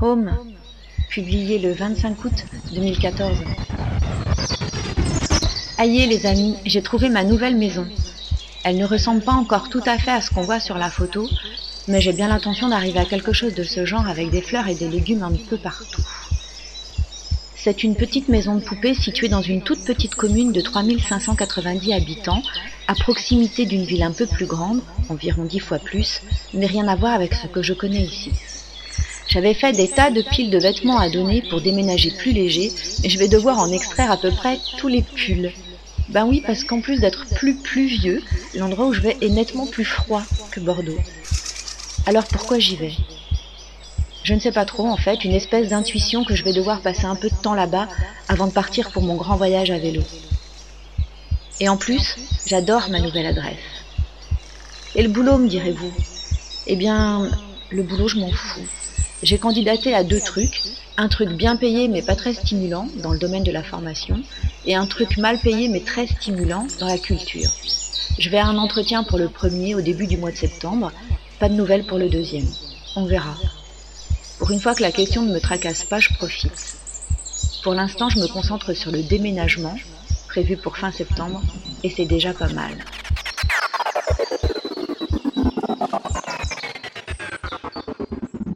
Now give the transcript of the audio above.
Home, publié le 25 août 2014. Aïe les amis, j'ai trouvé ma nouvelle maison. Elle ne ressemble pas encore tout à fait à ce qu'on voit sur la photo, mais j'ai bien l'intention d'arriver à quelque chose de ce genre avec des fleurs et des légumes un peu partout. C'est une petite maison de poupée située dans une toute petite commune de 3590 habitants, à proximité d'une ville un peu plus grande, environ 10 fois plus, mais rien à voir avec ce que je connais ici. J'avais fait des tas de piles de vêtements à donner pour déménager plus léger, et je vais devoir en extraire à peu près tous les pulls. Ben oui, parce qu'en plus d'être plus pluvieux, l'endroit où je vais est nettement plus froid que Bordeaux. Alors pourquoi j'y vais ? Je ne sais pas trop en fait, une espèce d'intuition que je vais devoir passer un peu de temps là-bas avant de partir pour mon grand voyage à vélo. Et en plus, j'adore ma nouvelle adresse. Et le boulot, me direz-vous ? Eh bien, le boulot, je m'en fous. J'ai candidaté à 2 trucs, un truc bien payé mais pas très stimulant dans le domaine de la formation, et un truc mal payé mais très stimulant dans la culture. Je vais à un entretien pour le premier au début du mois de septembre, pas de nouvelles pour le deuxième. On verra. Pour une fois que la question ne me tracasse pas, je profite. Pour l'instant, je me concentre sur le déménagement, prévu pour fin septembre, et c'est déjà pas mal.